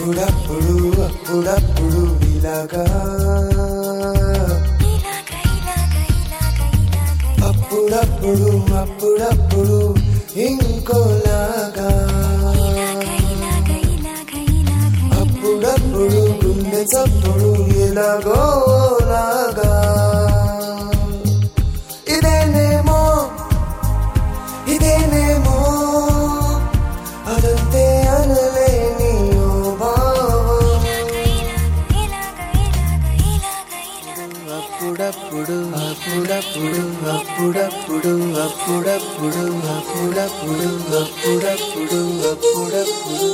అప్పుడప్పుడు అప్పుడప్పుడు ఇలాగా అప్పుడప్పుడు అప్పుడప్పుడు ఇంకోలాగా అప్పుడప్పుడు గుండె చప్పుడు ఎలాగోలాగా ఇదేనేమో ఇదేనేమో అదంతే అనలేని ఓ భావం అప్పుడప్పుడు అప్పుడప్పుడు అప్పుడప్పుడు అప్పుడప్పుడు అప్పుడప్పుడు అప్పుడప్పుడు అప్పుడప్పుడు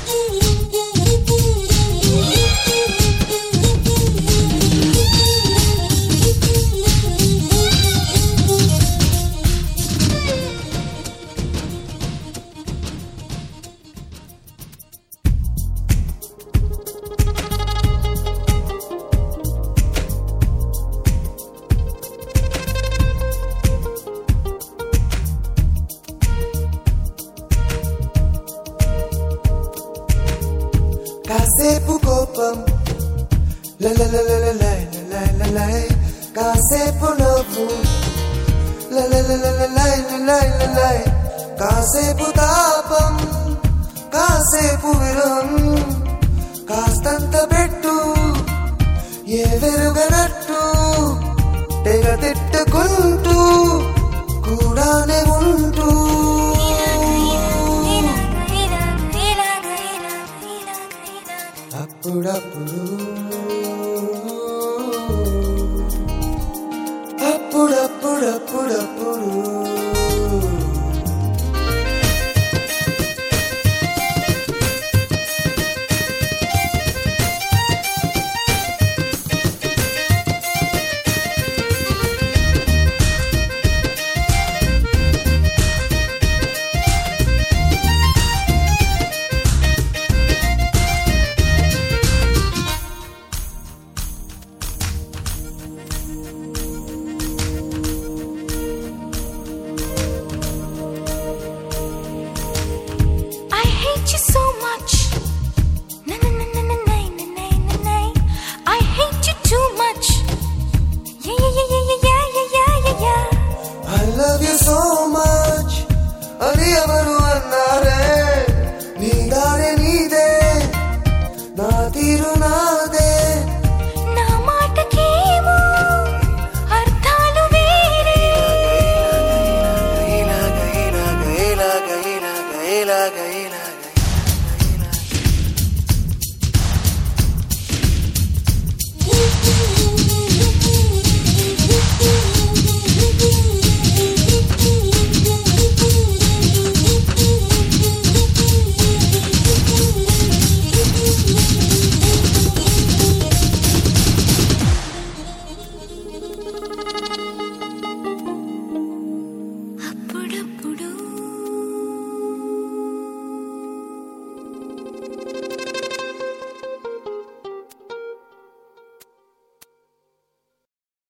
కాసేపు కోపం లలలలలలై కాసేపు నవ్వు లలలలలలై కాసేపు తాపం కాసేపు విరం కాస్తంత పెట్టు ఏ వెరుగనట్టు తెగ తిట్టుకుంటూ కూడానే ఉంటూ అప్పుడప్పుడు